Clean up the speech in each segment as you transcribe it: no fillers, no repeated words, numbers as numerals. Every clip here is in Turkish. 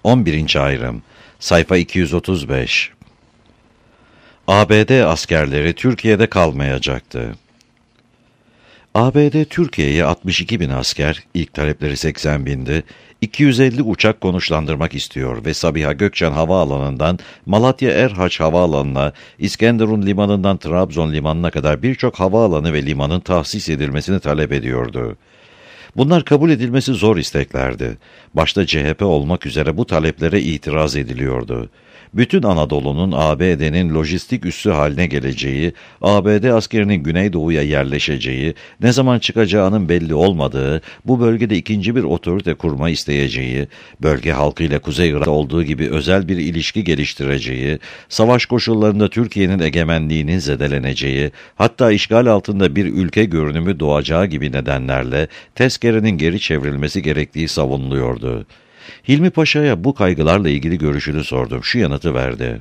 11. Ayrım. Sayfa 235. ABD askerleri Türkiye'de kalmayacaktı. ABD Türkiye'ye 62 bin asker, ilk talepleri 80 bindi, 250 uçak konuşlandırmak istiyor ve Sabiha Gökçen Havaalanı'ndan Malatya Erhaç Havaalanı'na, İskenderun Limanı'ndan Trabzon Limanı'na kadar birçok havaalanı ve limanın tahsis edilmesini talep ediyordu. Bunlar kabul edilmesi zor isteklerdi. Başta CHP olmak üzere bu taleplere itiraz ediliyordu. Bütün Anadolu'nun ABD'nin lojistik üssü haline geleceği, ABD askerinin Güneydoğu'ya yerleşeceği, ne zaman çıkacağının belli olmadığı, bu bölgede ikinci bir otorite kurma isteyeceği, bölge halkıyla Kuzey Irak'ta olduğu gibi özel bir ilişki geliştireceği, savaş koşullarında Türkiye'nin egemenliğinin zedeleneceği, hatta işgal altında bir ülke görünümü doğacağı gibi nedenlerle tezkerenin geri çevrilmesi gerektiği savunuluyordu. Hilmi Paşa'ya bu kaygılarla ilgili görüşünü sordum. Şu yanıtı verdi.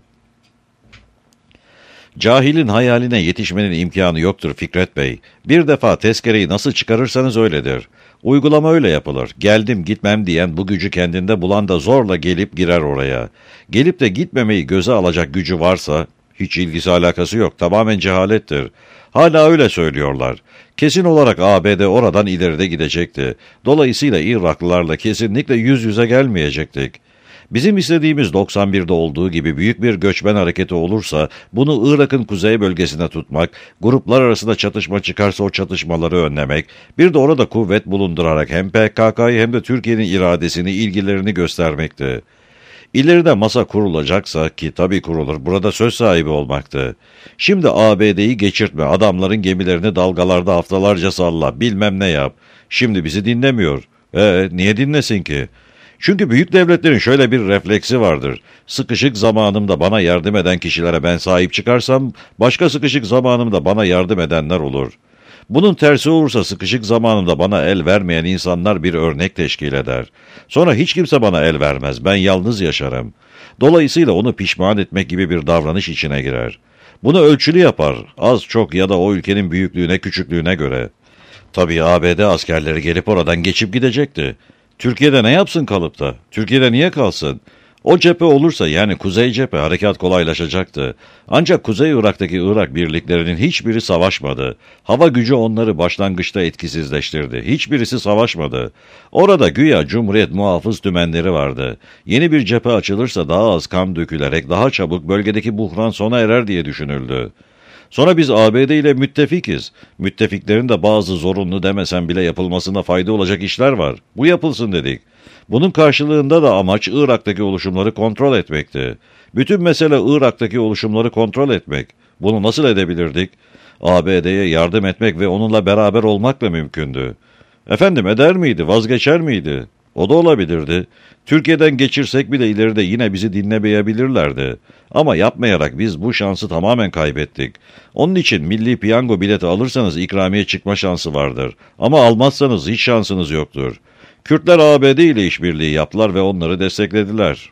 Cahilin hayaline yetişmenin imkanı yoktur Fikret Bey. Bir defa tezkereyi nasıl çıkarırsanız öyledir. Uygulama öyle yapılır. Geldim gitmem diyen bu gücü kendinde bulan da zorla gelip girer oraya. Gelip de gitmemeyi göze alacak gücü varsa hiç ilgisi alakası yok. Tamamen cehalettir. Hala öyle söylüyorlar. Kesin olarak ABD oradan ileride gidecekti. Dolayısıyla Iraklılarla kesinlikle yüz yüze gelmeyecektik. Bizim istediğimiz 91'de olduğu gibi büyük bir göçmen hareketi olursa bunu Irak'ın kuzey bölgesine tutmak, gruplar arasında çatışma çıkarsa o çatışmaları önlemek, bir de orada kuvvet bulundurarak hem PKK'yı hem de Türkiye'nin iradesini, ilgilerini göstermekti. İleride masa kurulacaksa ki tabii kurulur, burada söz sahibi olmaktı. Şimdi ABD'yi geçirtme, adamların gemilerini dalgalarda haftalarca salla, bilmem ne yap. Şimdi bizi dinlemiyor. Niye dinlesin ki? Çünkü büyük devletlerin şöyle bir refleksi vardır. Sıkışık zamanımda bana yardım eden kişilere ben sahip çıkarsam, başka sıkışık zamanımda bana yardım edenler olur. Bunun tersi olursa sıkışık zamanımda bana el vermeyen insanlar bir örnek teşkil eder. Sonra hiç kimse bana el vermez, ben yalnız yaşarım. Dolayısıyla onu pişman etmek gibi bir davranış içine girer. Bunu ölçülü yapar, az çok ya da o ülkenin büyüklüğüne küçüklüğüne göre. Tabii ABD askerleri gelip oradan geçip gidecekti. Türkiye'de ne yapsın kalıp da? Türkiye'de niye kalsın? O cephe olursa yani Kuzey cephe harekat kolaylaşacaktı. Ancak Kuzey Irak'taki Irak birliklerinin hiçbiri savaşmadı. Hava gücü onları başlangıçta etkisizleştirdi. Hiçbirisi savaşmadı. Orada güya Cumhuriyet muhafız tümenleri vardı. Yeni bir cephe açılırsa daha az kan dökülerek daha çabuk bölgedeki buhran sona erer diye düşünüldü. Sonra biz ABD ile müttefikiz. Müttefiklerin de bazı zorunlu demesen bile yapılmasına fayda olacak işler var. Bu yapılsın dedik. Bunun karşılığında da amaç Irak'taki oluşumları kontrol etmekti. Bütün mesele Irak'taki oluşumları kontrol etmek. Bunu nasıl edebilirdik? ABD'ye yardım etmek ve onunla beraber olmakla mümkündü. Efendim eder miydi, vazgeçer miydi? O da olabilirdi. Türkiye'den geçirsek bile ileride yine bizi dinlemeyebilirlerdi. Ama yapmayarak biz bu şansı tamamen kaybettik. Onun için milli piyango bileti alırsanız ikramiye çıkma şansı vardır. Ama almazsanız hiç şansınız yoktur. Kürtler ABD ile işbirliği yaptılar ve onları desteklediler.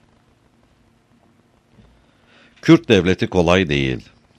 Kürt devleti kolay değil.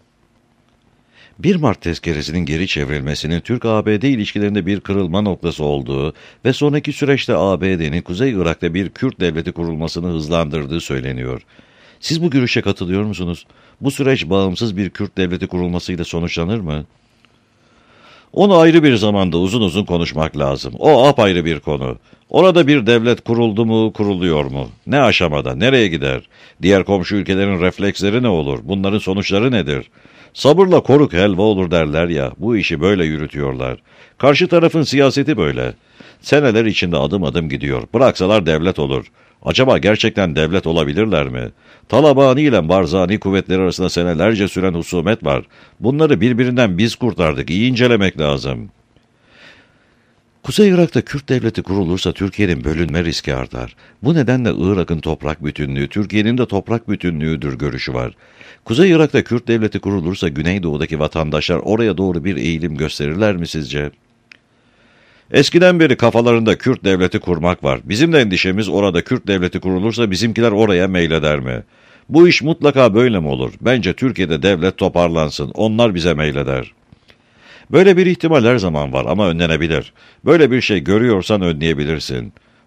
1 Mart tezkeresinin geri çevrilmesinin Türk-ABD ilişkilerinde bir kırılma noktası olduğu ve sonraki süreçte ABD'nin Kuzey Irak'ta bir Kürt devleti kurulmasını hızlandırdığı söyleniyor. Siz bu görüşe katılıyor musunuz? Bu süreç bağımsız bir Kürt devleti kurulmasıyla sonuçlanır mı? Onu ayrı bir zamanda uzun uzun konuşmak lazım. O apayrı bir konu. Orada bir devlet kuruldu mu, kuruluyor mu? Ne aşamada, nereye gider? Diğer komşu ülkelerin refleksleri ne olur? Bunların sonuçları nedir? Sabırla koruk helva olur derler ya, bu işi böyle yürütüyorlar. Karşı tarafın siyaseti böyle. Seneler içinde adım adım gidiyor. Bıraksalar devlet olur. Acaba gerçekten devlet olabilirler mi? Talabani ile Barzani kuvvetleri arasında senelerce süren husumet var. Bunları birbirinden biz kurtardık. İyi incelemek lazım. Kuzey Irak'ta Kürt devleti kurulursa Türkiye'nin bölünme riski artar. Bu nedenle Irak'ın toprak bütünlüğü, Türkiye'nin de toprak bütünlüğüdür görüşü var. Kuzey Irak'ta Kürt devleti kurulursa Güneydoğu'daki vatandaşlar oraya doğru bir eğilim gösterirler mi sizce? Eskiden beri kafalarında Kürt devleti kurmak var. Bizim de endişemiz orada Kürt devleti kurulursa bizimkiler oraya meyleder mi? Bu iş mutlaka böyle mi olur? Bence Türkiye'de devlet toparlansın. Onlar bize meyleder. Böyle bir ihtimal her zaman var ama önlenebilir. Böyle bir şey görüyorsan önleyebilirsin.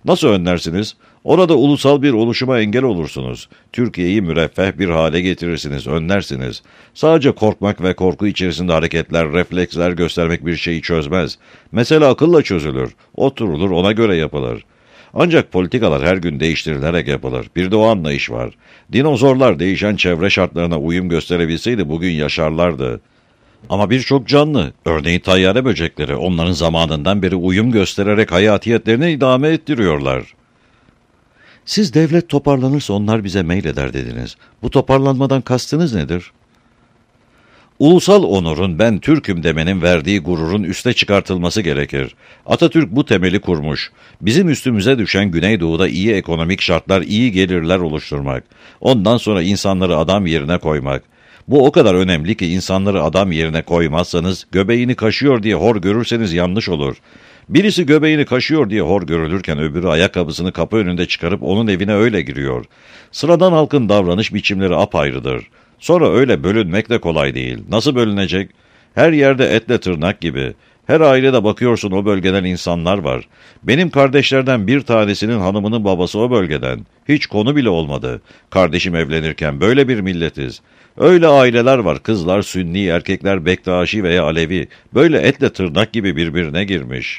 Nasıl önlersiniz? Orada ulusal bir oluşuma engel olursunuz. Türkiye'yi müreffeh bir hale getirirsiniz, önlersiniz. Sadece korkmak ve korku içerisinde hareketler, refleksler göstermek bir şeyi çözmez. Mesele akılla çözülür. Oturulur, ona göre yapılır. Ancak politikalar her gün değiştirilerek yapılır. Bir de o anlayış var. Dinozorlar değişen çevre şartlarına uyum gösterebilseydi bugün yaşarlardı. Ama birçok canlı, örneğin tayyare böcekleri, onların zamanından beri uyum göstererek hayatiyetlerini idame ettiriyorlar. Siz devlet toparlanırsa onlar bize meyleder dediniz. Bu toparlanmadan kastınız nedir? Ulusal onurun ben Türk'üm demenin verdiği gururun üste çıkartılması gerekir. Atatürk bu temeli kurmuş. Bizim üstümüze düşen Güneydoğu'da iyi ekonomik şartlar, iyi gelirler oluşturmak. Ondan sonra insanları adam yerine koymak. Bu o kadar önemli ki insanları adam yerine koymazsanız, göbeğini kaşıyor diye hor görürseniz yanlış olur. Birisi göbeğini kaşıyor diye hor görülürken öbürü ayakkabısını kapı önünde çıkarıp onun evine öyle giriyor. Sıradan halkın davranış biçimleri apayrıdır. Sonra öyle bölünmek de kolay değil. Nasıl bölünecek? Her yerde etle tırnak gibi. Her ailede bakıyorsun o bölgeden insanlar var. Benim kardeşlerden bir tanesinin hanımının babası o bölgeden. Hiç konu bile olmadı. Kardeşim evlenirken böyle bir milletiz. Öyle aileler var. Kızlar Sünni, erkekler Bektaşi veya Alevi. Böyle etle tırnak gibi birbirine girmiş.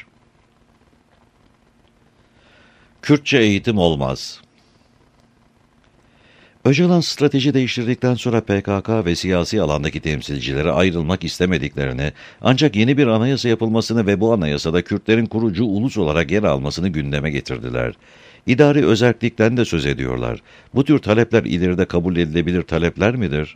Kürtçe eğitim olmaz. Öcalan strateji değiştirdikten sonra PKK ve siyasi alandaki temsilcilere ayrılmak istemediklerini, ancak yeni bir anayasa yapılmasını ve bu anayasada Kürtlerin kurucu ulus olarak yer almasını gündeme getirdiler. İdari özerklikten de söz ediyorlar. Bu tür talepler ileride kabul edilebilir talepler midir?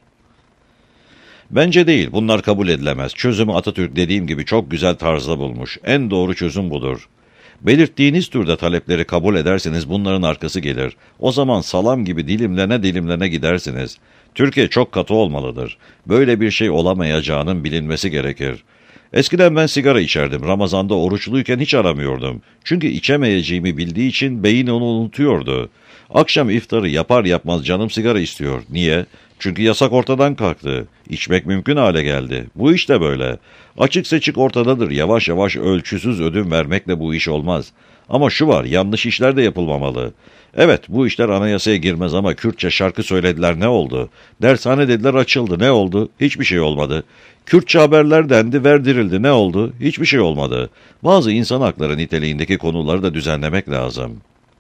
Bence değil, bunlar kabul edilemez. Çözümü Atatürk dediğim gibi çok güzel tarzda bulmuş. En doğru çözüm budur. Belirttiğiniz türde talepleri kabul ederseniz bunların arkası gelir. O zaman salam gibi dilimlene dilimlene gidersiniz. Türkiye çok katı olmalıdır. Böyle bir şey olamayacağının bilinmesi gerekir. Eskiden ben sigara içerdim. Ramazan'da oruçluyken hiç aramıyordum. Çünkü içemeyeceğimi bildiği için beyin onu unutuyordu. Akşam iftarı yapar yapmaz canım sigara istiyor. Niye? Çünkü yasak ortadan kalktı. İçmek mümkün hale geldi. Bu iş de böyle. Açık seçik ortadadır. Yavaş yavaş ölçüsüz ödün vermekle bu iş olmaz. Ama şu var, yanlış işler de yapılmamalı. Evet, bu işler anayasaya girmez ama Kürtçe şarkı söylediler, ne oldu? Dershane dediler, açıldı, ne oldu? Hiçbir şey olmadı. Kürtçe haberler dendi, verdirildi, ne oldu? Hiçbir şey olmadı. Bazı insan hakları niteliğindeki konuları da düzenlemek lazım.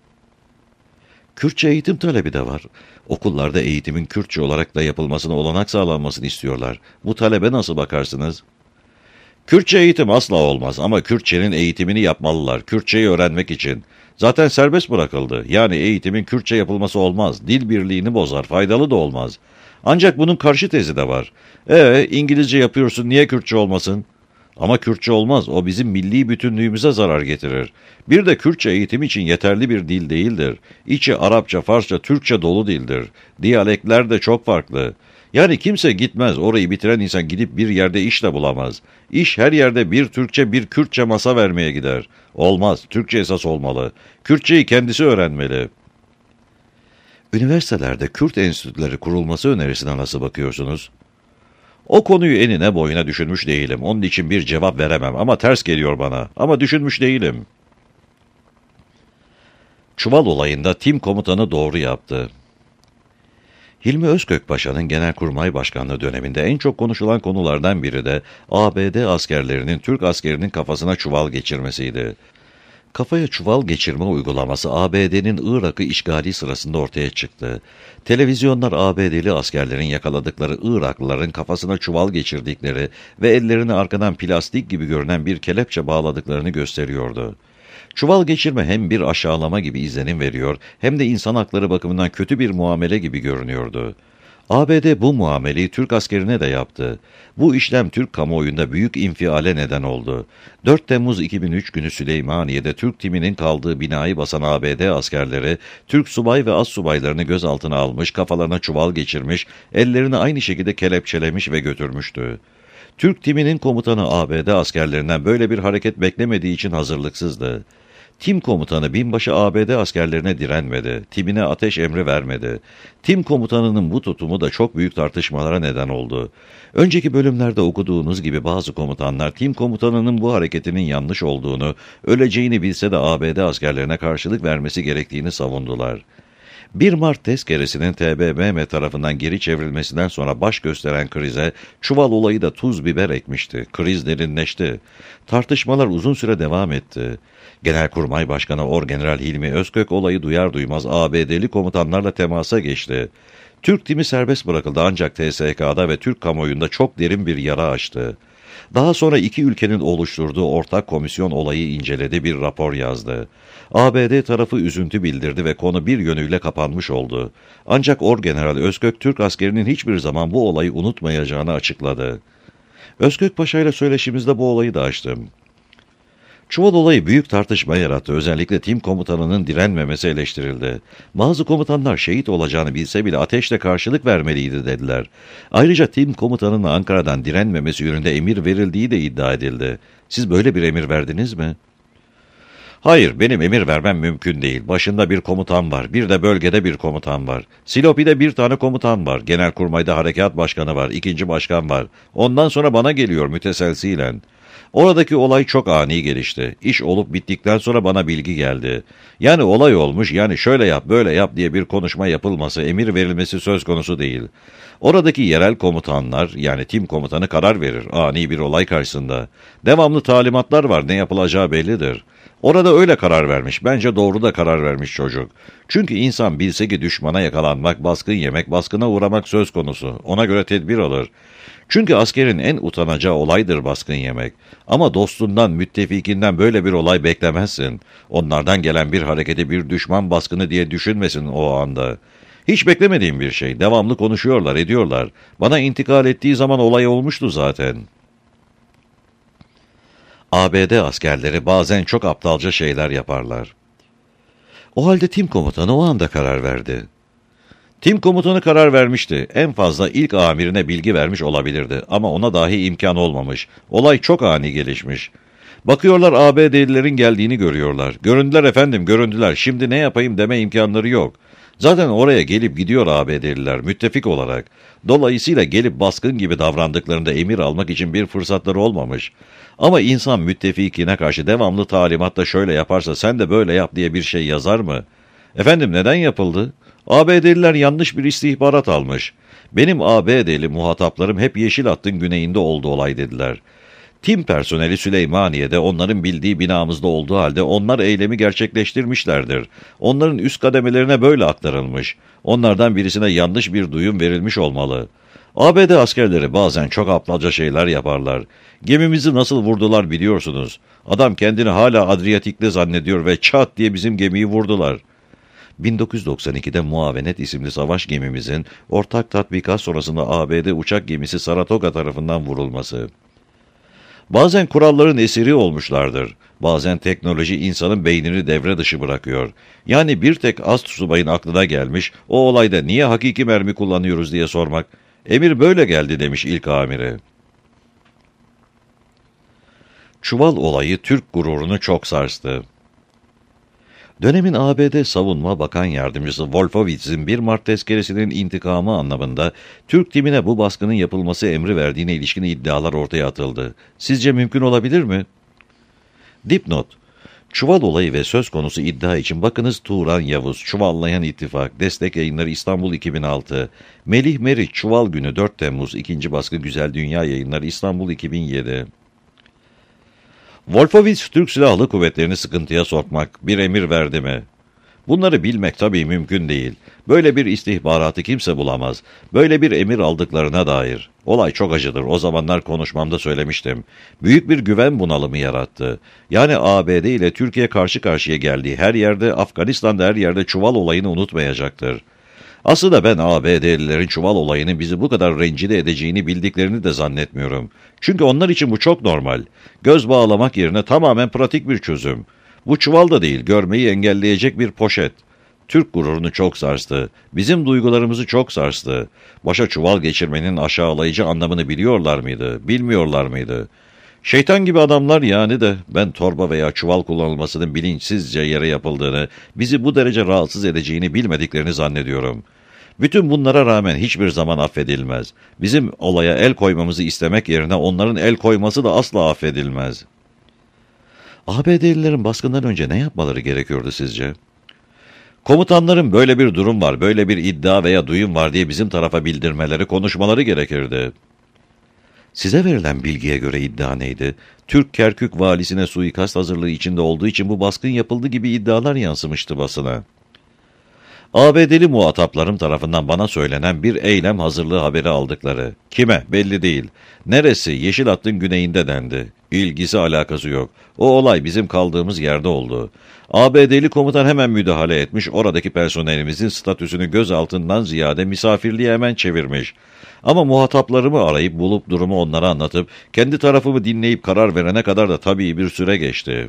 Kürtçe eğitim talebi de var. Okullarda eğitimin Kürtçe olarak da yapılmasına olanak sağlanmasını istiyorlar. Bu talebe nasıl bakarsınız? Kürtçe eğitim asla olmaz ama Kürtçenin eğitimini yapmalılar. Kürtçeyi öğrenmek için. Zaten serbest bırakıldı. Yani eğitimin Kürtçe yapılması olmaz. Dil birliğini bozar. Faydalı da olmaz. Ancak bunun karşı tezi de var. İngilizce yapıyorsun, niye Kürtçe olmasın? Ama Kürtçe olmaz. O bizim milli bütünlüğümüze zarar getirir. Bir de Kürtçe eğitim için yeterli bir dil değildir. İçi Arapça, Farsça, Türkçe dolu dildir. Diyalekler de çok farklı. Yani kimse gitmez, orayı bitiren insan gidip bir yerde iş de bulamaz. İş her yerde bir Türkçe bir Kürtçe masa vermeye gider. Olmaz, Türkçe esas olmalı. Kürtçeyi kendisi öğrenmeli. Üniversitelerde Kürt enstitüleri kurulması önerisine nasıl bakıyorsunuz? O konuyu enine boyuna düşünmüş değilim. Onun için bir cevap veremem ama ters geliyor bana. Ama düşünmüş değilim. Çuval olayında tim komutanı doğru yaptı. Hilmi Özkök Paşa'nın Genelkurmay Başkanlığı döneminde en çok konuşulan konulardan biri de ABD askerlerinin Türk askerinin kafasına çuval geçirmesiydi. Kafaya çuval geçirme uygulaması ABD'nin Irak'ı işgali sırasında ortaya çıktı. Televizyonlar ABD'li askerlerin yakaladıkları Iraklıların kafasına çuval geçirdikleri ve ellerini arkadan plastik gibi görünen bir kelepçe bağladıklarını gösteriyordu. Çuval geçirme hem bir aşağılama gibi izlenim veriyor hem de insan hakları bakımından kötü bir muamele gibi görünüyordu. ABD bu muameleyi Türk askerine de yaptı. Bu işlem Türk kamuoyunda büyük infiale neden oldu. 4 Temmuz 2003 günü Süleymaniye'de Türk timinin kaldığı binayı basan ABD askerleri, Türk subay ve astsubaylarını gözaltına almış, kafalarına çuval geçirmiş, ellerini aynı şekilde kelepçelemiş ve götürmüştü. Türk timinin komutanı ABD askerlerinden böyle bir hareket beklemediği için hazırlıksızdı. Tim komutanı binbaşı ABD askerlerine direnmedi, timine ateş emri vermedi. Tim komutanının bu tutumu da çok büyük tartışmalara neden oldu. Önceki bölümlerde okuduğunuz gibi bazı komutanlar tim komutanının bu hareketinin yanlış olduğunu, öleceğini bilse de ABD askerlerine karşılık vermesi gerektiğini savundular. 1 Mart tezkeresinin TBMM tarafından geri çevrilmesinden sonra baş gösteren krize çuval olayı da tuz biber ekmişti. Kriz derinleşti. Tartışmalar uzun süre devam etti. Genelkurmay Başkanı Orgeneral Hilmi Özkök olayı duyar duymaz ABD'li komutanlarla temasa geçti. Türk timi serbest bırakıldı ancak TSK'da ve Türk kamuoyunda çok derin bir yara açtı. Daha sonra iki ülkenin oluşturduğu ortak komisyon olayı inceledi, bir rapor yazdı. ABD tarafı üzüntü bildirdi ve konu bir yönüyle kapanmış oldu. Ancak Orgeneral Özkök, Türk askerinin hiçbir zaman bu olayı unutmayacağını açıkladı. Özkök Paşa ile söyleşimizde bu olayı da açtım. Çuval olayı büyük tartışma yarattı. Özellikle tim komutanının direnmemesi eleştirildi. Bazı komutanlar şehit olacağını bilse bile ateşle karşılık vermeliydi dediler. Ayrıca tim komutanının Ankara'dan direnmemesi yönünde emir verildiği de iddia edildi. Siz böyle bir emir verdiniz mi? Hayır, benim emir vermem mümkün değil. Başında bir komutan var, bir de bölgede bir komutan var. Silopi'de bir tane komutan var. Genelkurmay'da harekat başkanı var, ikinci başkan var. Ondan sonra bana geliyor müteselsiyle. Oradaki olay çok ani gelişti. İş olup bittikten sonra bana bilgi geldi. Yani olay olmuş, yani şöyle yap, böyle yap diye bir konuşma yapılması, emir verilmesi söz konusu değil. Oradaki yerel komutanlar, yani tim komutanı karar verir ani bir olay karşısında. Devamlı talimatlar var, ne yapılacağı bellidir. Orada öyle karar vermiş, bence doğru da karar vermiş çocuk. Çünkü insan bilse ki düşmana yakalanmak, baskın yemek, baskına uğramak söz konusu. Ona göre tedbir alır. Çünkü askerin en utanacağı olaydır baskın yemek. Ama dostundan, müttefikinden böyle bir olay beklemezsin. Onlardan gelen bir hareketi bir düşman baskını diye düşünmesin o anda. Hiç beklemediğim bir şey. Devamlı konuşuyorlar, ediyorlar. Bana intikal ettiği zaman olay olmuştu zaten. ABD askerleri bazen çok aptalca şeyler yaparlar. O halde tim komutanı o anda karar verdi. Tim komutanı karar vermişti. En fazla ilk amirine bilgi vermiş olabilirdi. Ama ona dahi imkan olmamış. Olay çok ani gelişmiş. Bakıyorlar ABD'lilerin geldiğini görüyorlar. Göründüler efendim, göründüler. Şimdi ne yapayım deme imkanları yok. Zaten oraya gelip gidiyor ABD'liler müttefik olarak. Dolayısıyla gelip baskın gibi davrandıklarında emir almak için bir fırsatları olmamış. Ama insan müttefikine karşı devamlı talimatta şöyle yaparsa sen de böyle yap diye bir şey yazar mı? Efendim neden yapıldı? ABD'liler yanlış bir istihbarat almış. Benim ABD'li muhataplarım hep Yeşil Hatt'ın güneyinde oldu olay dediler. Tim personeli Süleymaniye'de onların bildiği binamızda olduğu halde onlar eylemi gerçekleştirmişlerdir. Onların üst kademelerine böyle aktarılmış. Onlardan birisine yanlış bir duyum verilmiş olmalı. ABD askerleri bazen çok aptalca şeyler yaparlar. Gemimizi nasıl vurdular biliyorsunuz. Adam kendini hala Adriyatik'te zannediyor ve çat diye bizim gemiyi vurdular. 1992'de Muavenet isimli savaş gemimizin ortak tatbikat sonrasında ABD uçak gemisi Saratoga tarafından vurulması. Bazen kuralların esiri olmuşlardır. Bazen teknoloji insanın beynini devre dışı bırakıyor. Yani bir tek astsubayın aklına gelmiş, o olayda niye hakiki mermi kullanıyoruz diye sormak. Emir böyle geldi demiş ilk amiri. Çuval olayı Türk gururunu çok sarstı. Dönemin ABD Savunma Bakan Yardımcısı Wolfowitz'in 1 Mart tezkeresinin intikamı anlamında Türk timine bu baskının yapılması emri verdiğine ilişkin iddialar ortaya atıldı. Sizce mümkün olabilir mi? Dipnot: Çuval olayı ve söz konusu iddia için bakınız Turan Yavuz, Çuvallayan İttifak, Destek Yayınları İstanbul 2006, Melih Meriç, Çuval Günü 4 Temmuz, 2. baskı Güzel Dünya Yayınları İstanbul 2007. Wolfowitz, Türk Silahlı Kuvvetleri'ni sıkıntıya sokmak, bir emir verdi mi? Bunları bilmek tabii mümkün değil. Böyle bir istihbaratı kimse bulamaz. Böyle bir emir aldıklarına dair. Olay çok acıdır. O zamanlar konuşmamda söylemiştim. Büyük bir güven bunalımı yarattı. Yani ABD ile Türkiye karşı karşıya geldiği her yerde, Afganistan'da her yerde çuval olayını unutmayacaktır. Aslında ben ABD'lilerin çuval olayının bizi bu kadar rencide edeceğini bildiklerini de zannetmiyorum. Çünkü onlar için bu çok normal. Göz bağlamak yerine tamamen pratik bir çözüm. Bu çuval da değil, görmeyi engelleyecek bir poşet. Türk gururunu çok sarstı. Bizim duygularımızı çok sarstı. Başa çuval geçirmenin aşağılayıcı anlamını biliyorlar mıydı, bilmiyorlar mıydı? Şeytan gibi adamlar yani de ben torba veya çuval kullanılmasının bilinçsizce yere yapıldığını, bizi bu derece rahatsız edeceğini bilmediklerini zannediyorum. Bütün bunlara rağmen hiçbir zaman affedilmez. Bizim olaya el koymamızı istemek yerine onların el koyması da asla affedilmez. ABD'lilerin baskından önce ne yapmaları gerekiyordu sizce? Komutanların böyle bir durum var, böyle bir iddia veya duyum var diye bizim tarafa bildirmeleri, konuşmaları gerekirdi. Size verilen bilgiye göre iddia neydi? Türk Kerkük valisine suikast hazırlığı içinde olduğu için bu baskın yapıldı gibi iddialar yansımıştı basına. ABD'li muhataplarım tarafından bana söylenen bir eylem hazırlığı haberi aldıkları. Kime? Belli değil. Neresi? Yeşil Hattın güneyinde dendi. İlgisi alakası yok. O olay bizim kaldığımız yerde oldu. ABD'li komutan hemen müdahale etmiş, oradaki personelimizin statüsünü gözaltından ziyade misafirliğe hemen çevirmiş. Ama muhataplarımı arayıp bulup durumu onlara anlatıp, kendi tarafımı dinleyip karar verene kadar da tabii bir süre geçti.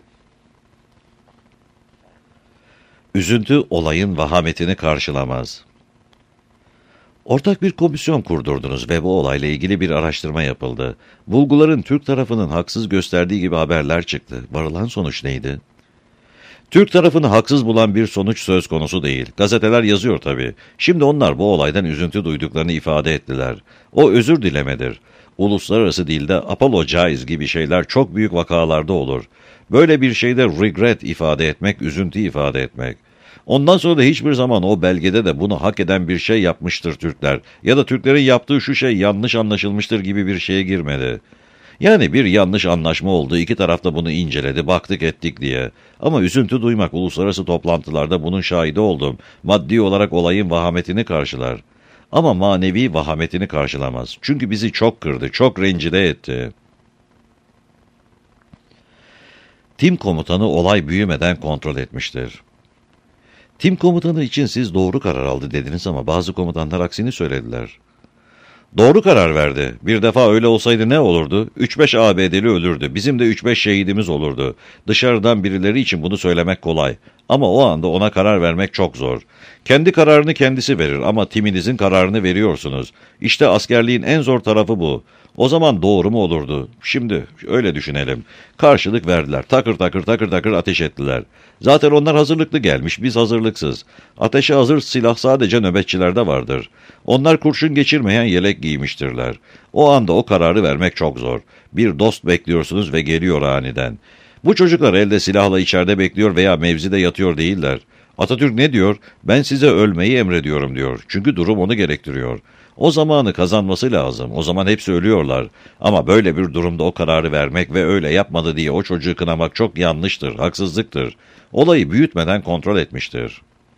Üzüntü olayın vahametini karşılamaz. Ortak bir komisyon kurdurdunuz ve bu olayla ilgili bir araştırma yapıldı. Bulguların Türk tarafının haksız gösterdiği gibi haberler çıktı. Varılan sonuç neydi? Türk tarafını haksız bulan bir sonuç söz konusu değil. Gazeteler yazıyor tabii. Şimdi onlar bu olaydan üzüntü duyduklarını ifade ettiler. O özür dilemedir. Uluslararası dilde apologize gibi şeyler çok büyük vakalarda olur. Böyle bir şeyde regret ifade etmek, üzüntü ifade etmek. Ondan sonra da hiçbir zaman o belgede de bunu hak eden bir şey yapmıştır Türkler ya da Türklerin yaptığı şu şey yanlış anlaşılmıştır gibi bir şeye girmedi. Yani bir yanlış anlaşma oldu, iki taraf da bunu inceledi, baktık ettik diye. Ama üzüntü duymak, uluslararası toplantılarda bunun şahidi oldum. Maddi olarak olayın vahametini karşılar. Ama manevi vahametini karşılamaz. Çünkü bizi çok kırdı, çok rencide etti. Tim komutanı olay büyümeden kontrol etmiştir. Tim komutanı için siz doğru karar aldı dediniz ama bazı komutanlar aksini söylediler. Doğru karar verdi. Bir defa öyle olsaydı ne olurdu? 3-5 ABD'li ölürdü. Bizim de 3-5 şehidimiz olurdu. Dışarıdan birileri için bunu söylemek kolay. Ama o anda ona karar vermek çok zor. Kendi kararını kendisi verir ama timinizin kararını veriyorsunuz. İşte askerliğin en zor tarafı bu. O zaman doğru mu olurdu? Şimdi öyle düşünelim. Karşılık verdiler. Takır takır takır takır ateş ettiler. Zaten onlar hazırlıklı gelmiş, biz hazırlıksız. Ateşe hazır silah sadece nöbetçilerde vardır. Onlar kurşun geçirmeyen yelek giymiştirler. O anda o kararı vermek çok zor. Bir dost bekliyorsunuz ve geliyor aniden. Bu çocuklar elde silahla içeride bekliyor veya mevzide yatıyor değiller. Atatürk ne diyor? Ben size ölmeyi emrediyorum diyor. Çünkü durum onu gerektiriyor. O zamanı kazanması lazım. O zaman hepsi ölüyorlar. Ama böyle bir durumda o kararı vermek ve öyle yapmadı diye o çocuğu kınamak çok yanlıştır, haksızlıktır. Olayı büyütmeden kontrol etmiştir.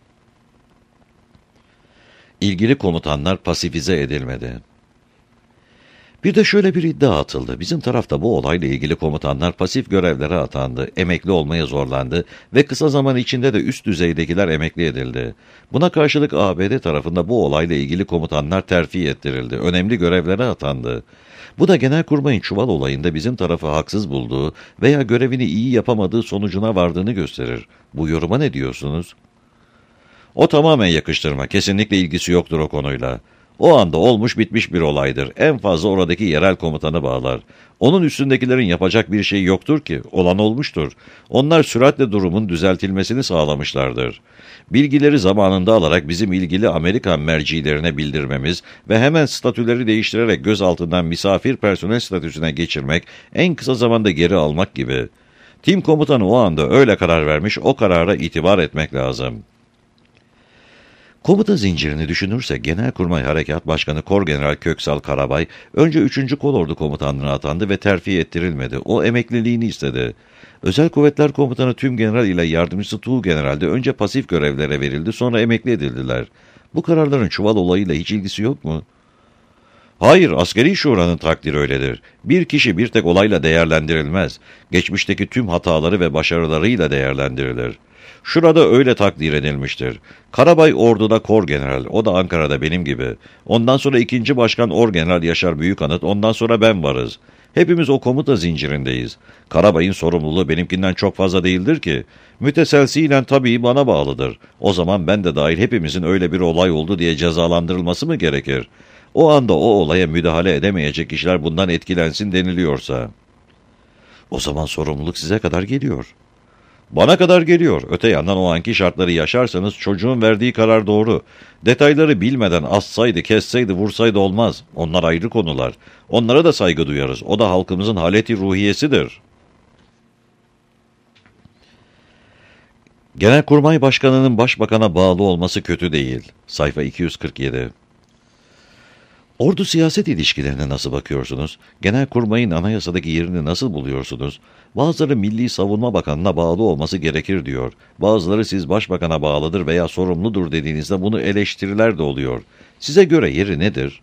İlgili komutanlar pasifize edilmedi. Bir de şöyle bir iddia atıldı. Bizim tarafta bu olayla ilgili komutanlar pasif görevlere atandı, emekli olmaya zorlandı ve kısa zaman içinde de üst düzeydekiler emekli edildi. Buna karşılık ABD tarafında bu olayla ilgili komutanlar terfi ettirildi, önemli görevlere atandı. Bu da Genelkurmay'ın Çuval olayında bizim tarafı haksız bulduğu veya görevini iyi yapamadığı sonucuna vardığını gösterir. Bu yoruma ne diyorsunuz? O tamamen yakıştırma, kesinlikle ilgisi yoktur o konuyla. O anda olmuş bitmiş bir olaydır. En fazla oradaki yerel komutanı bağlar. Onun üstündekilerin yapacak bir şey yoktur ki. Olan olmuştur. Onlar süratle durumun düzeltilmesini sağlamışlardır. Bilgileri zamanında alarak bizim ilgili Amerikan mercilerine bildirmemiz ve hemen statüleri değiştirerek gözaltından misafir personel statüsüne geçirmek, en kısa zamanda geri almak gibi. Tim komutanı o anda öyle karar vermiş, o karara itibar etmek lazım. Komuta zincirini düşünürse Genelkurmay Harekat Başkanı Korgeneral Köksal Karabay önce 3. Kolordu Komutanlığı'na atandı ve terfi ettirilmedi. O emekliliğini istedi. Özel Kuvvetler Komutanı Tümgeneral ile yardımcısı Tuğgeneral de önce pasif görevlere verildi, sonra emekli edildiler. Bu kararların Çuval olayıyla hiç ilgisi yok mu? Hayır, askeri şuranın takdiri öyledir. Bir kişi bir tek olayla değerlendirilmez. Geçmişteki tüm hataları ve başarılarıyla değerlendirilir. Şurada öyle takdir edilmiştir. Karabay orduda Korgeneral, o da Ankara'da benim gibi. Ondan sonra 2. Başkan Orgeneral Yaşar Büyükanıt, ondan sonra ben varız. Hepimiz o komuta zincirindeyiz. Karabay'ın sorumluluğu benimkinden çok fazla değildir ki. Müteselsiyle tabii bana bağlıdır. O zaman ben de dahil hepimizin öyle bir olay oldu diye cezalandırılması mı gerekir? O anda o olaya müdahale edemeyecek kişiler bundan etkilensin deniliyorsa. O zaman sorumluluk size kadar geliyor. Bana kadar geliyor. Öte yandan o anki şartları yaşarsanız çocuğun verdiği karar doğru. Detayları bilmeden assaydı, kesseydi, vursaydı olmaz. Onlar ayrı konular. Onlara da saygı duyarız. O da halkımızın haleti ruhiyesidir. Genelkurmay Başkanı'nın başbakana bağlı olması kötü değil. Sayfa 247. Ordu siyaset ilişkilerine nasıl bakıyorsunuz? Genelkurmay'ın anayasadaki yerini nasıl buluyorsunuz? Bazıları Milli Savunma Bakanı'na bağlı olması gerekir diyor. Bazıları siz başbakana bağlıdır veya sorumludur dediğinizde bunu eleştiriler de oluyor. Size göre yeri nedir?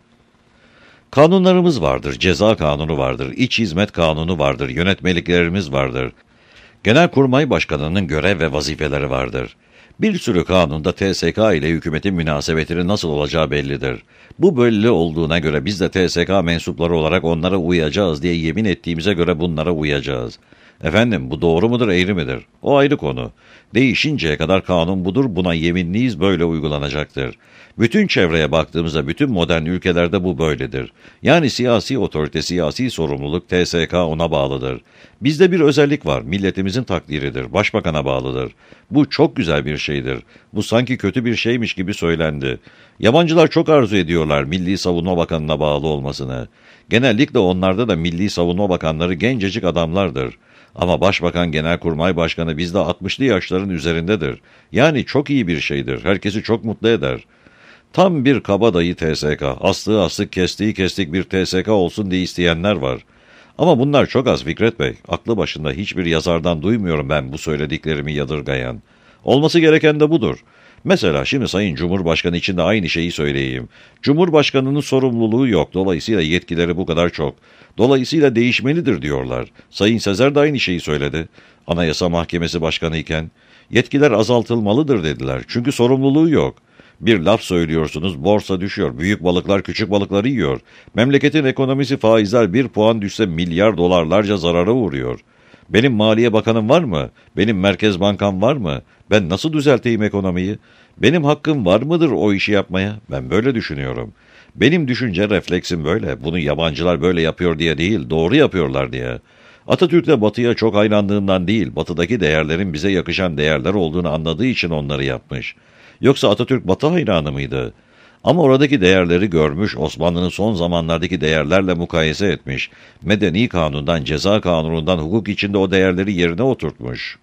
Kanunlarımız vardır, ceza kanunu vardır, iç hizmet kanunu vardır, yönetmeliklerimiz vardır. Genelkurmay Başkanı'nın görev ve vazifeleri vardır. Bir sürü kanunda TSK ile hükümetin münasebetinin nasıl olacağı bellidir. Bu belli olduğuna göre biz de TSK mensupları olarak onlara uyacağız diye yemin ettiğimize göre bunlara uyacağız. Efendim bu doğru mudur eğri midir? O ayrı konu. Değişinceye kadar kanun budur, buna yeminliyiz, böyle uygulanacaktır. Bütün çevreye baktığımızda bütün modern ülkelerde bu böyledir. Yani siyasi otorite, siyasi sorumluluk TSK ona bağlıdır. Bizde bir özellik var, milletimizin takdiridir, başbakana bağlıdır. Bu çok güzel bir şeydir. Bu sanki kötü bir şeymiş gibi söylendi. Yabancılar çok arzu ediyorlar Milli Savunma Bakanı'na bağlı olmasını. Genellikle onlarda da Milli Savunma Bakanları gencecik adamlardır. Ama Başbakan Genelkurmay Başkanı bizde 60'lı yaşların üzerindedir. Yani çok iyi bir şeydir. Herkesi çok mutlu eder. Tam bir kabadayı TSK. Astığı astık, kestiği kestik bir TSK olsun diye isteyenler var. Ama bunlar çok az Fikret Bey. Aklı başında hiçbir yazardan duymuyorum ben bu söylediklerimi yadırgayan. Olması gereken de budur. Mesela şimdi Sayın Cumhurbaşkanı için de aynı şeyi söyleyeyim. Cumhurbaşkanının sorumluluğu yok. Dolayısıyla yetkileri bu kadar çok. Dolayısıyla değişmelidir diyorlar. Sayın Sezer de aynı şeyi söyledi. Anayasa Mahkemesi Başkanı iken yetkiler azaltılmalıdır dediler. Çünkü sorumluluğu yok. Bir laf söylüyorsunuz, borsa düşüyor. Büyük balıklar küçük balıkları yiyor. Memleketin ekonomisi faizler 1 puan düşse milyar dolarlarca zarara uğruyor. Benim Maliye Bakanım var mı? Benim Merkez Bankam var mı? Ben nasıl düzelteyim ekonomiyi? Benim hakkım var mıdır o işi yapmaya? Ben böyle düşünüyorum. Benim düşünce refleksim böyle. Bunu yabancılar böyle yapıyor diye değil, doğru yapıyorlar diye. Atatürk'le Batı'ya çok hayranlığından değil, Batı'daki değerlerin bize yakışan değerler olduğunu anladığı için onları yapmış. Yoksa Atatürk Batı hayranı mıydı? Ama oradaki değerleri görmüş, Osmanlı'nın son zamanlardaki değerlerle mukayese etmiş. Medeni kanundan, ceza kanunundan hukuk içinde o değerleri yerine oturtmuş.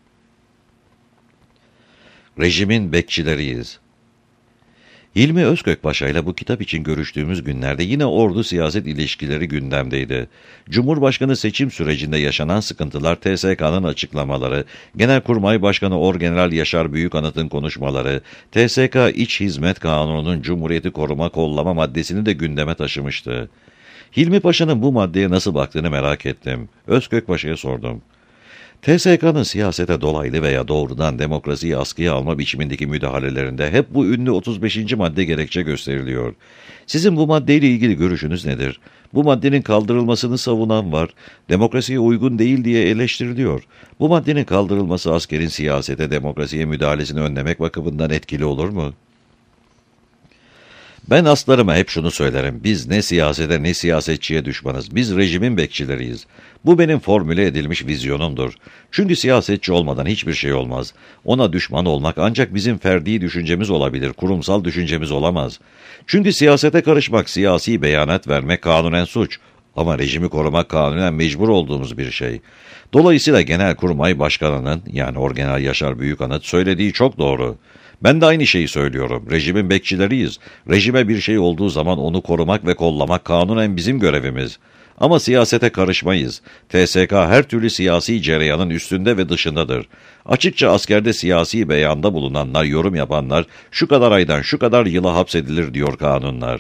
Rejimin bekçileriyiz. Hilmi Özkökpaşa ile bu kitap için görüştüğümüz günlerde yine ordu siyaset ilişkileri gündemdeydi. Cumhurbaşkanı seçim sürecinde yaşanan sıkıntılar, TSK'nın açıklamaları, Genelkurmay Başkanı Orgeneral Yaşar Büyükanıt'ın konuşmaları, TSK İç Hizmet Kanunu'nun Cumhuriyeti koruma kollama maddesini de gündeme taşımıştı. Hilmi Paşa'nın bu maddeye nasıl baktığını merak ettim. Özkökpaşa'ya sordum. TSK'nın siyasete dolaylı veya doğrudan demokrasiyi askıya alma biçimindeki müdahalelerinde hep bu ünlü 35. madde gerekçe gösteriliyor. Sizin bu maddeyle ilgili görüşünüz nedir? Bu maddenin kaldırılmasını savunan var, demokrasiye uygun değil diye eleştiriliyor. Bu maddenin kaldırılması askerin siyasete, demokrasiye müdahalesini önlemek bakımından etkili olur mu? Ben aslarıma hep şunu söylerim. Biz ne siyasete ne siyasetçiye düşmanız. Biz rejimin bekçileriyiz. Bu benim formüle edilmiş vizyonumdur. Çünkü siyasetçi olmadan hiçbir şey olmaz. Ona düşman olmak ancak bizim ferdi düşüncemiz olabilir, kurumsal düşüncemiz olamaz. Çünkü siyasete karışmak, siyasi beyanat vermek kanunen suç. Ama rejimi korumak kanunen mecbur olduğumuz bir şey. Dolayısıyla Genelkurmay Başkanı'nın, yani Orgeneral Yaşar Büyükanıt söylediği çok doğru. Ben de aynı şeyi söylüyorum. Rejimin bekçileriyiz. Rejime bir şey olduğu zaman onu korumak ve kollamak kanunen bizim görevimiz. Ama siyasete karışmayız. TSK her türlü siyasi cereyanın üstünde ve dışındadır. Açıkça askerde siyasi beyanda bulunanlar, yorum yapanlar şu kadar aydan şu kadar yıla hapsedilir diyor kanunlar.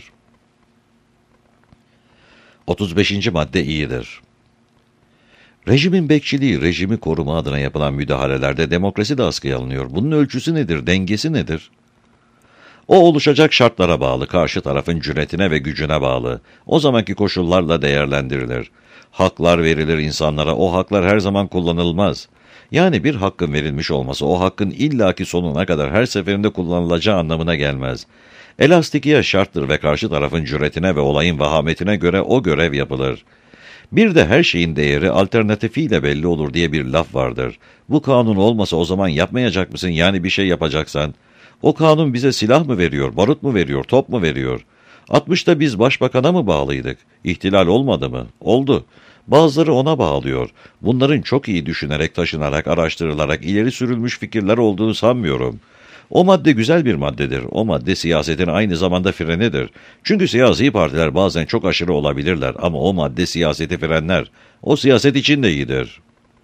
35. madde iyidir. Rejimin bekçiliği, rejimi koruma adına yapılan müdahalelerde demokrasi de askıya alınıyor. Bunun ölçüsü nedir, dengesi nedir? O oluşacak şartlara bağlı, karşı tarafın cüretine ve gücüne bağlı. O zamanki koşullarla değerlendirilir. Haklar verilir insanlara, o haklar her zaman kullanılmaz. Yani bir hakkın verilmiş olması, o hakkın illaki sonuna kadar her seferinde kullanılacağı anlamına gelmez. Elastikiye şarttır ve karşı tarafın cüretine ve olayın vahametine göre o görev yapılır. Bir de her şeyin değeri alternatifiyle belli olur diye bir laf vardır. Bu kanun olmasa o zaman yapmayacak mısın, yani bir şey yapacaksan? O kanun bize silah mı veriyor, barut mu veriyor, top mu veriyor? 60'ta biz başbakana mı bağlıydık? İhtilal olmadı mı? Oldu. Bazıları ona bağlıyor. Bunların çok iyi düşünerek, taşınarak, araştırılarak ileri sürülmüş fikirler olduğunu sanmıyorum. O madde güzel bir maddedir. O madde siyasetin aynı zamanda frenidir. Çünkü siyasi partiler bazen çok aşırı olabilirler ama o madde siyaseti frenler. O siyaset için de iyidir.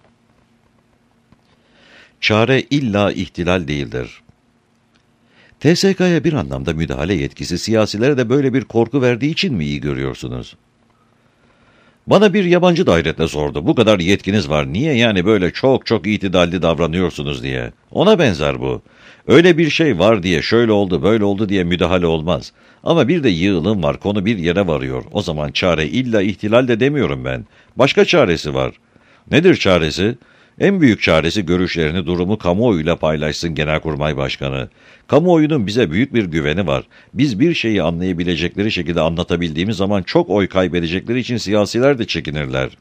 Çare illa ihtilal değildir. TSK'ya bir anlamda müdahale yetkisi siyasilere de böyle bir korku verdiği için mi iyi görüyorsunuz? Bana bir yabancı da hayretle sordu. Bu kadar yetkiniz var. Niye yani böyle çok çok itidalli davranıyorsunuz diye. Ona benzer bu. Öyle bir şey var diye şöyle oldu böyle oldu diye müdahale olmaz. Ama bir de yığılım var. Konu bir yere varıyor. O zaman çare illa ihtilal de demiyorum ben. Başka çaresi var. Nedir çaresi? En büyük çaresi görüşlerini, durumu kamuoyuyla paylaşsın Genelkurmay Başkanı. Kamuoyunun bize büyük bir güveni var. Biz bir şeyi anlayabilecekleri şekilde anlatabildiğimiz zaman çok oy kaybedecekleri için siyasiler de çekinirler.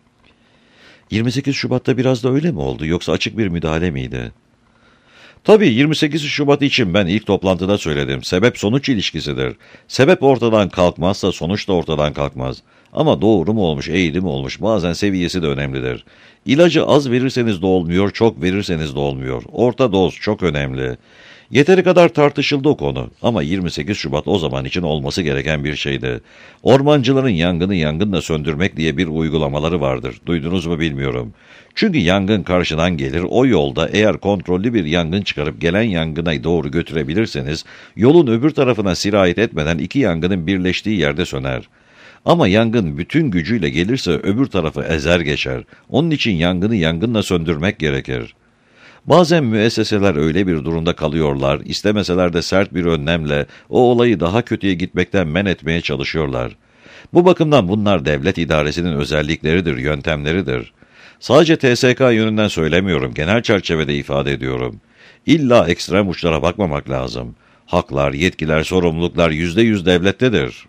28 Şubat'ta biraz da öyle mi oldu, yoksa açık bir müdahale miydi? Tabii 28 Şubat için ben ilk toplantıda söyledim. Sebep-sonuç ilişkisidir. Sebep ortadan kalkmazsa sonuç da ortadan kalkmaz. Ama doğru mu olmuş, eğri mi olmuş, bazen seviyesi de önemlidir. İlacı az verirseniz de olmuyor, çok verirseniz de olmuyor. Orta doz çok önemli. Yeteri kadar tartışıldı o konu ama 28 Şubat o zaman için olması gereken bir şeydi. Ormancıların yangını yangınla söndürmek diye bir uygulamaları vardır. Duydunuz mu bilmiyorum. Çünkü yangın karşıdan gelir, o yolda eğer kontrollü bir yangın çıkarıp gelen yangına doğru götürebilirseniz, yolun öbür tarafına sirayet etmeden iki yangının birleştiği yerde söner. Ama yangın bütün gücüyle gelirse öbür tarafı ezer geçer. Onun için yangını yangınla söndürmek gerekir. Bazen müesseseler öyle bir durumda kalıyorlar, istemeseler de sert bir önlemle o olayı daha kötüye gitmekten men etmeye çalışıyorlar. Bu bakımdan bunlar devlet idaresinin özellikleridir, yöntemleridir. Sadece TSK yönünden söylemiyorum, genel çerçevede ifade ediyorum. İlla ekstrem uçlara bakmamak lazım. Haklar, yetkiler, sorumluluklar %100 devlettedir.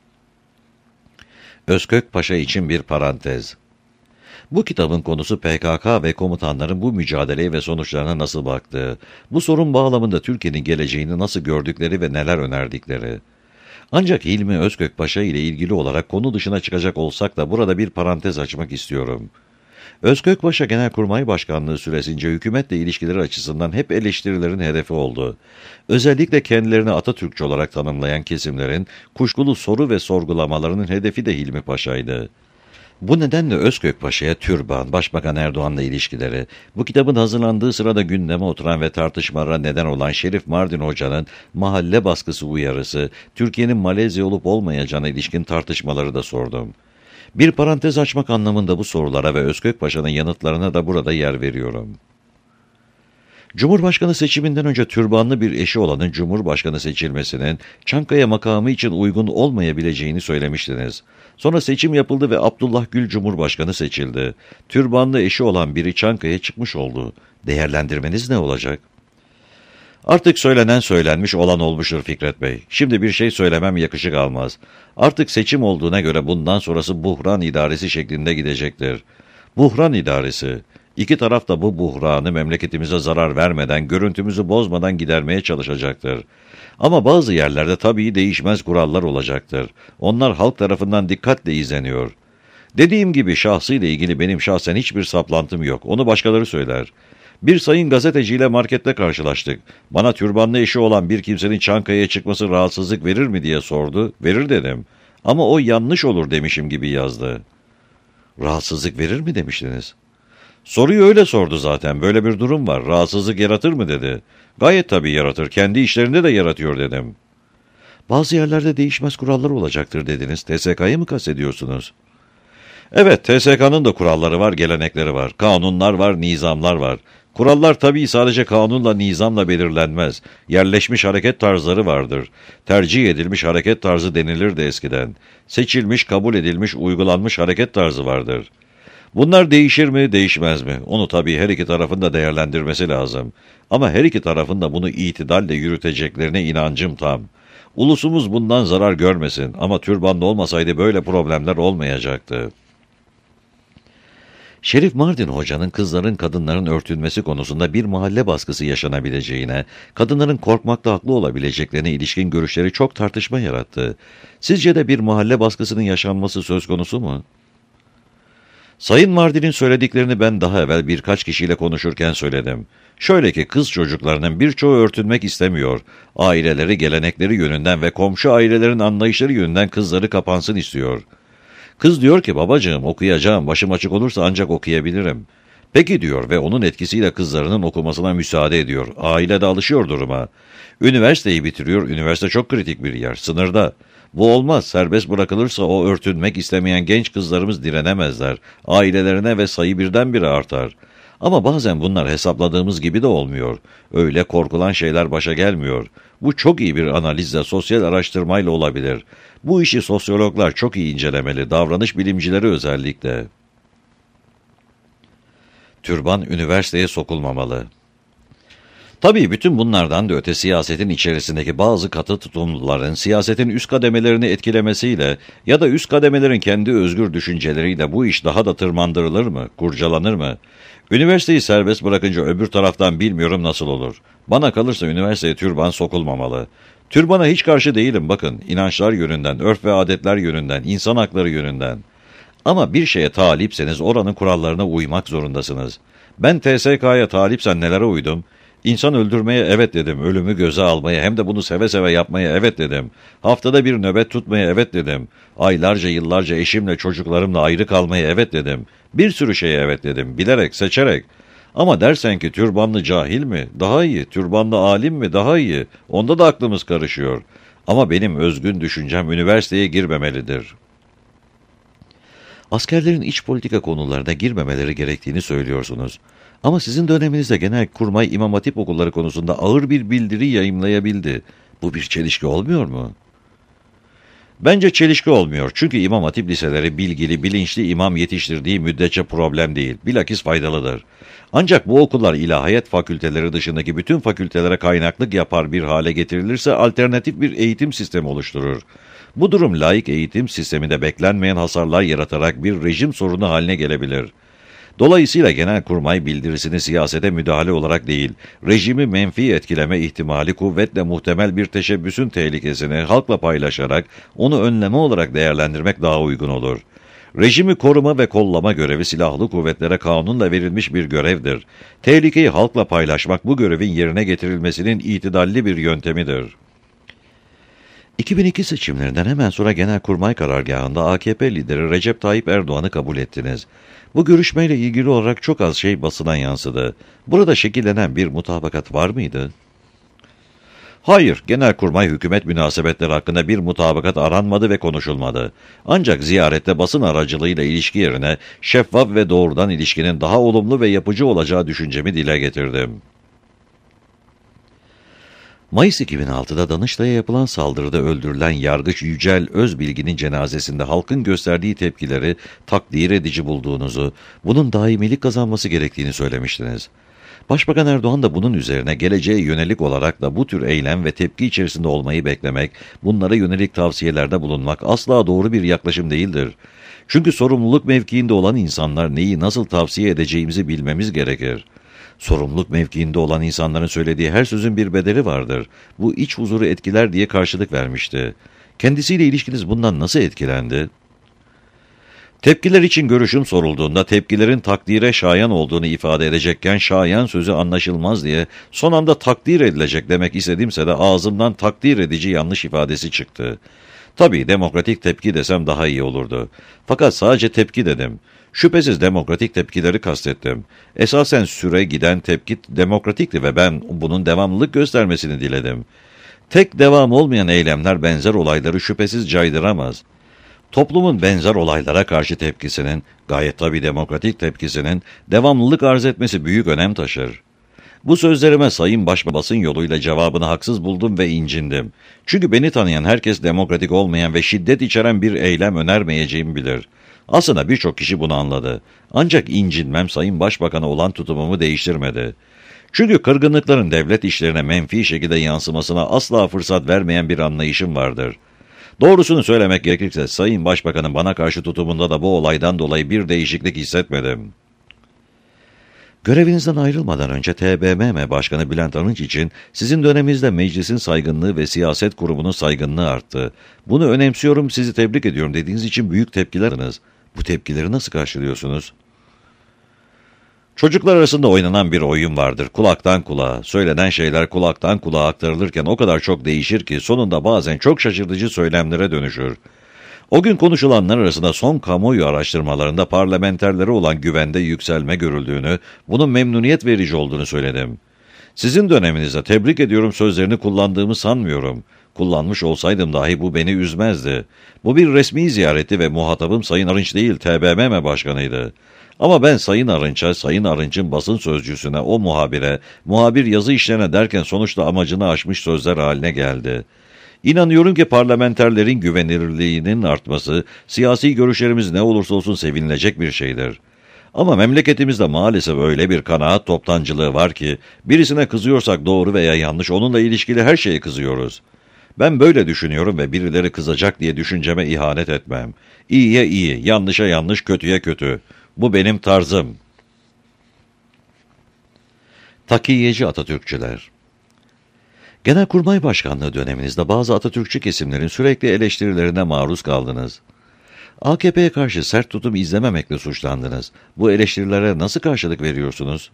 Özkök Paşa için bir parantez. Bu kitabın konusu PKK ve komutanların bu mücadeleye ve sonuçlarına nasıl baktığı, bu sorun bağlamında Türkiye'nin geleceğini nasıl gördükleri ve neler önerdikleri. Ancak Hilmi Özkök Paşa ile ilgili olarak konu dışına çıkacak olsak da burada bir parantez açmak istiyorum. Özkök Paşa Genelkurmay Başkanlığı süresince hükümetle ilişkileri açısından hep eleştirilerin hedefi oldu. Özellikle kendilerini Atatürkçü olarak tanımlayan kesimlerin kuşkulu soru ve sorgulamalarının hedefi de Hilmi Paşa'ydı. Bu nedenle Özkök Paşa'ya türban, Başbakan Erdoğan'la ilişkileri, bu kitabın hazırlandığı sırada gündeme oturan ve tartışmalara neden olan Şerif Mardin Hoca'nın mahalle baskısı uyarısı, Türkiye'nin Malezya olup olmayacağına ilişkin tartışmaları da sordum. Bir parantez açmak anlamında bu sorulara ve Özkök Paşa'nın yanıtlarına da burada yer veriyorum. Cumhurbaşkanı seçiminden önce türbanlı bir eşi olanın Cumhurbaşkanı seçilmesinin Çankaya makamı için uygun olmayabileceğini söylemiştiniz. Sonra seçim yapıldı ve Abdullah Gül Cumhurbaşkanı seçildi. Türbanlı eşi olan biri Çankaya'ya çıkmış oldu. Değerlendirmeniz ne olacak? Artık söylenen söylenmiş, olan olmuştur Fikret Bey. Şimdi bir şey söylemem yakışık almaz. Artık seçim olduğuna göre bundan sonrası buhran idaresi şeklinde gidecektir. Buhran idaresi. İki taraf da bu buhranı memleketimize zarar vermeden, görüntümüzü bozmadan gidermeye çalışacaktır. Ama bazı yerlerde tabii değişmez kurallar olacaktır. Onlar halk tarafından dikkatle izleniyor. Dediğim gibi şahsıyla ilgili benim şahsen hiçbir saplantım yok. Onu başkaları söyler. Bir sayın gazeteciyle markette karşılaştık. Bana türbanlı eşi olan bir kimsenin Çankaya'ya çıkması rahatsızlık verir mi diye sordu. Verir dedim. Ama o yanlış olur demişim gibi yazdı. Rahatsızlık verir mi demiştiniz? Soruyu öyle sordu zaten. Böyle bir durum var. Rahatsızlık yaratır mı dedi. Gayet tabii yaratır. Kendi işlerinde de yaratıyor dedim. Bazı yerlerde değişmez kurallar olacaktır dediniz. TSK'yı mı kastediyorsunuz? Evet, TSK'nın da kuralları var, gelenekleri var. Kanunlar var, nizamlar var. Kurallar tabii sadece kanunla, nizamla belirlenmez. Yerleşmiş hareket tarzları vardır. Tercih edilmiş hareket tarzı denilirdi eskiden. Seçilmiş, kabul edilmiş, uygulanmış hareket tarzı vardır. Bunlar değişir mi, değişmez mi? Onu tabii her iki tarafın da değerlendirmesi lazım. Ama her iki tarafın da bunu itidalle yürüteceklerine inancım tam. Ulusumuz bundan zarar görmesin ama türbanlı olmasaydı böyle problemler olmayacaktı. Şerif Mardin Hoca'nın kızların kadınların örtünmesi konusunda bir mahalle baskısı yaşanabileceğine, kadınların korkmakta haklı olabileceklerine ilişkin görüşleri çok tartışma yarattı. Sizce de bir mahalle baskısının yaşanması söz konusu mu? Sayın Mardin'in söylediklerini ben daha evvel birkaç kişiyle konuşurken söyledim. Şöyle ki kız çocuklarının birçoğu örtünmek istemiyor. Aileleri, gelenekleri yönünden ve komşu ailelerin anlayışları yönünden kızları kapansın istiyor. Kız diyor ki babacığım okuyacağım, başım açık olursa ancak okuyabilirim. Peki diyor ve onun etkisiyle kızlarının okumasına müsaade ediyor. Aile de alışıyor duruma. Üniversiteyi bitiriyor, üniversite çok kritik bir yer, sınırda. Bu olmaz, serbest bırakılırsa o örtünmek istemeyen genç kızlarımız direnemezler. Ailelerine ve sayı birdenbire artar. Ama bazen bunlar hesapladığımız gibi de olmuyor. Öyle korkulan şeyler başa gelmiyor. Bu çok iyi bir analizle, sosyal araştırmayla olabilir. Bu işi sosyologlar çok iyi incelemeli, davranış bilimcileri özellikle. Türban üniversiteye sokulmamalı. Tabii bütün bunlardan da öte siyasetin içerisindeki bazı katı tutumluların siyasetin üst kademelerini etkilemesiyle ya da üst kademelerin kendi özgür düşünceleriyle bu iş daha da tırmandırılır mı, kurcalanır mı? Üniversiteyi serbest bırakınca öbür taraftan bilmiyorum nasıl olur. Bana kalırsa üniversiteye türban sokulmamalı. Türbana hiç karşı değilim bakın, inançlar yönünden, örf ve adetler yönünden, insan hakları yönünden. Ama bir şeye talipseniz oranın kurallarına uymak zorundasınız. Ben TSK'ya talipsen nelere uydum? İnsan öldürmeye evet dedim, ölümü göze almaya hem de bunu seve seve yapmaya evet dedim. Haftada bir nöbet tutmaya evet dedim. Aylarca yıllarca eşimle çocuklarımla ayrı kalmaya evet dedim. Bir sürü şeye evet dedim, bilerek, seçerek. Ama dersen ki türbanlı cahil mi? Daha iyi. Türbanlı alim mi? Daha iyi. Onda da aklımız karışıyor. Ama benim özgün düşüncem üniversiteye girmemelidir. Askerlerin iç politika konularına girmemeleri gerektiğini söylüyorsunuz. Ama sizin döneminizde Genelkurmay İmam Hatip okulları konusunda ağır bir bildiri yayımlayabildi. Bu bir çelişki olmuyor mu? Bence çelişki olmuyor. Çünkü İmam Hatip liseleri bilgili, bilinçli imam yetiştirdiği müddetçe problem değil. Bilakis faydalıdır. Ancak bu okullar ilahiyat fakülteleri dışındaki bütün fakültelere kaynaklık yapar bir hale getirilirse alternatif bir eğitim sistemi oluşturur. Bu durum laik eğitim sisteminde beklenmeyen hasarlar yaratarak bir rejim sorunu haline gelebilir. Dolayısıyla Genelkurmay bildirisini siyasete müdahale olarak değil, rejimi menfi etkileme ihtimali kuvvetle muhtemel bir teşebbüsün tehlikesini halkla paylaşarak onu önleme olarak değerlendirmek daha uygun olur. Rejimi koruma ve kollama görevi silahlı kuvvetlere kanunla verilmiş bir görevdir. Tehlikeyi halkla paylaşmak bu görevin yerine getirilmesinin itidalli bir yöntemidir. 2002 seçimlerinden hemen sonra Genelkurmay karargahında AKP lideri Recep Tayyip Erdoğan'ı kabul ettiniz. Bu görüşmeyle ilgili olarak çok az şey basına yansıdı. Burada şekillenen bir mutabakat var mıydı? Hayır, Genelkurmay hükümet münasebetleri hakkında bir mutabakat aranmadı ve konuşulmadı. Ancak ziyarette basın aracılığıyla ilişki yerine şeffaf ve doğrudan ilişkinin daha olumlu ve yapıcı olacağı düşüncemi dile getirdim. Mayıs 2006'da Danıştay'a yapılan saldırıda öldürülen Yargıç Yücel Özbilgi'nin cenazesinde halkın gösterdiği tepkileri takdir edici bulduğunuzu, bunun daimilik kazanması gerektiğini söylemiştiniz. Başbakan Erdoğan da bunun üzerine geleceğe yönelik olarak da bu tür eylem ve tepki içerisinde olmayı beklemek, bunlara yönelik tavsiyelerde bulunmak asla doğru bir yaklaşım değildir. Çünkü sorumluluk mevkiinde olan insanlar neyi nasıl tavsiye edeceğimizi bilmemiz gerekir. Sorumluluk mevkiinde olan insanların söylediği her sözün bir bedeli vardır. Bu iç huzuru etkiler diye karşılık vermişti. Kendisiyle ilişkiniz bundan nasıl etkilendi? Tepkiler için görüşüm sorulduğunda tepkilerin takdire şayan olduğunu ifade edecekken şayan sözü anlaşılmaz diye son anda takdir edilecek demek istedimse de ağzımdan takdir edici yanlış ifadesi çıktı. Tabii demokratik tepki desem daha iyi olurdu. Fakat sadece tepki dedim. Şüphesiz demokratik tepkileri kastettim. Esasen süre giden tepki demokratikti ve ben bunun devamlılık göstermesini diledim. Tek devam olmayan eylemler benzer olayları şüphesiz caydıramaz. Toplumun benzer olaylara karşı tepkisinin, gayet tabii demokratik tepkisinin devamlılık arz etmesi büyük önem taşır. Bu sözlerime Sayın Başbasın yoluyla cevabını haksız buldum ve incindim. Çünkü beni tanıyan herkes demokratik olmayan ve şiddet içeren bir eylem önermeyeceğimi bilir. Aslında birçok kişi bunu anladı. Ancak incinmem Sayın Başbakan'a olan tutumumu değiştirmedi. Çünkü kırgınlıkların devlet işlerine menfi şekilde yansımasına asla fırsat vermeyen bir anlayışım vardır. Doğrusunu söylemek gerekirse Sayın Başbakan'ın bana karşı tutumunda da bu olaydan dolayı bir değişiklik hissetmedim. Görevinizden ayrılmadan önce TBMM Başkanı Bülent Arınç için sizin döneminizde meclisin saygınlığı ve siyaset kurumunun saygınlığı arttı. Bunu önemsiyorum, sizi tebrik ediyorum dediğiniz için büyük tepkiler aldınız. Bu tepkileri nasıl karşılıyorsunuz? Çocuklar arasında oynanan bir oyun vardır. Kulaktan kulağa. Söylenen şeyler kulaktan kulağa aktarılırken o kadar çok değişir ki sonunda bazen çok şaşırtıcı söylemlere dönüşür. O gün konuşulanlar arasında son kamuoyu araştırmalarında parlamenterlere olan güvende yükselme görüldüğünü, bunun memnuniyet verici olduğunu söyledim. Sizin döneminizde tebrik ediyorum sözlerini kullandığımı sanmıyorum. Kullanmış olsaydım dahi bu beni üzmezdi. Bu bir resmi ziyaretti ve muhatabım Sayın Arınç değil, TBMM Başkanı'ydı. Ama ben Sayın Arınç'a, Sayın Arınç'ın basın sözcüsüne, o muhabire, muhabir yazı işlerine derken sonuçta amacını aşmış sözler haline geldi. İnanıyorum ki parlamenterlerin güvenilirliğinin artması, siyasi görüşlerimiz ne olursa olsun sevinilecek bir şeydir. Ama memleketimizde maalesef öyle bir kanaat toptancılığı var ki, birisine kızıyorsak doğru veya yanlış, onunla ilişkili her şeye kızıyoruz. Ben böyle düşünüyorum ve birileri kızacak diye düşünceme ihanet etmem. İyiye iyi, yanlışa yanlış, kötüye kötü. Bu benim tarzım. Takiyeci Atatürkçüler. Genelkurmay Başkanlığı döneminizde bazı Atatürkçü kesimlerin sürekli eleştirilerine maruz kaldınız. AKP'ye karşı sert tutum izlememekle suçlandınız. Bu eleştirilere nasıl karşılık veriyorsunuz?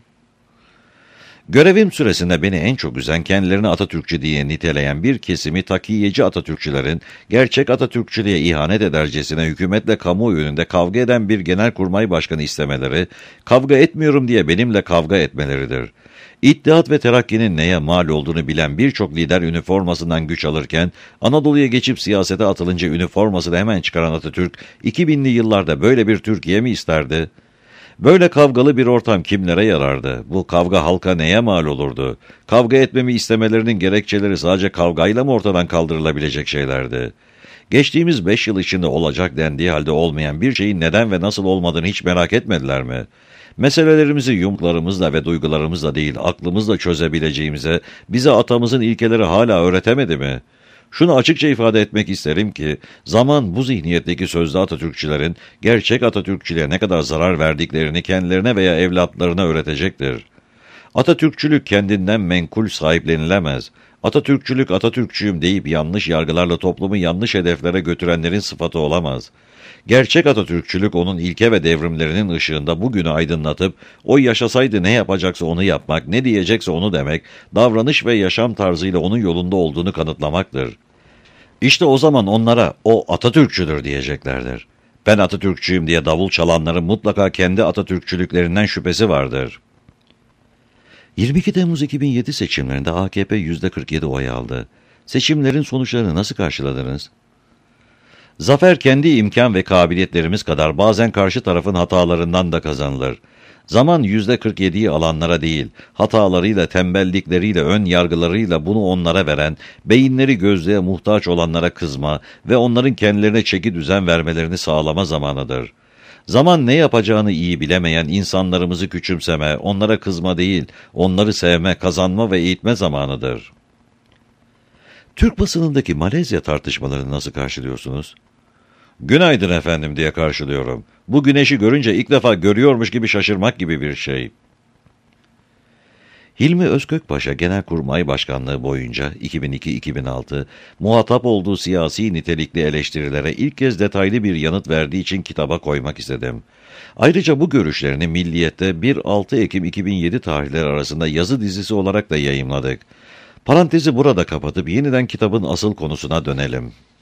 Görevim süresinde beni en çok üzen, kendilerini Atatürkçü diye niteleyen bir kesimi takiyeci Atatürkçülerin gerçek Atatürkçülüğe ihanet edercesine hükümetle kamuoyu önünde kavga eden bir genelkurmay başkanı istemeleri, kavga etmiyorum diye benimle kavga etmeleridir. İttihat ve Terakki'nin neye mal olduğunu bilen birçok lider üniformasından güç alırken, Anadolu'ya geçip siyasete atılınca üniformasını hemen çıkaran Atatürk, 2000'li yıllarda böyle bir Türkiye mi isterdi? Böyle kavgalı bir ortam kimlere yarardı? Bu kavga halka neye mal olurdu? Kavga etmemi istemelerinin gerekçeleri sadece kavgayla mı ortadan kaldırılabilecek şeylerdi? Geçtiğimiz 5 yıl içinde olacak dendiği halde olmayan bir şeyin neden ve nasıl olmadığını hiç merak etmediler mi? Meselelerimizi yumruklarımızla ve duygularımızla değil, aklımızla çözebileceğimize bize atamızın ilkeleri hala öğretemedi mi? Şunu açıkça ifade etmek isterim ki, zaman bu zihniyetteki sözlü Atatürkçülerin gerçek Atatürkçülüğe ne kadar zarar verdiklerini kendilerine veya evlatlarına öğretecektir. Atatürkçülük kendinden menkul sahiplenilemez. Atatürkçülük, Atatürkçüyüm deyip yanlış yargılarla toplumu yanlış hedeflere götürenlerin sıfatı olamaz. Gerçek Atatürkçülük onun ilke ve devrimlerinin ışığında bugünü aydınlatıp, o yaşasaydı ne yapacaksa onu yapmak, ne diyecekse onu demek, davranış ve yaşam tarzıyla onun yolunda olduğunu kanıtlamaktır. İşte o zaman onlara o Atatürkçüdür diyeceklerdir. Ben Atatürkçüyüm diye davul çalanların mutlaka kendi Atatürkçülüklerinden şüphesi vardır. 22 Temmuz 2007 seçimlerinde AKP %47 oy aldı. Seçimlerin sonuçlarını nasıl karşıladınız? Zafer kendi imkan ve kabiliyetlerimiz kadar bazen karşı tarafın hatalarından da kazanılır. Zaman %47'yi alanlara değil, hatalarıyla, tembellikleriyle, ön yargılarıyla bunu onlara veren, beyinleri gözlüğe muhtaç olanlara kızma ve onların kendilerine çeki düzen vermelerini sağlama zamanıdır. Zaman ne yapacağını iyi bilemeyen insanlarımızı küçümseme, onlara kızma değil, onları sevme, kazanma ve eğitme zamanıdır. Türk basınındaki Malezya tartışmalarını nasıl karşılıyorsunuz? Günaydın efendim diye karşılıyorum. Bu güneşi görünce ilk defa görüyormuş gibi şaşırmak gibi bir şey. Hilmi Özkökpaşa Genelkurmay Başkanlığı boyunca 2002-2006 muhatap olduğu siyasi nitelikli eleştirilere ilk kez detaylı bir yanıt verdiği için kitaba koymak istedim. Ayrıca bu görüşlerini Milliyet'te 1-6 Ekim 2007 tarihleri arasında yazı dizisi olarak da yayımladık. Parantezi burada kapatıp yeniden kitabın asıl konusuna dönelim.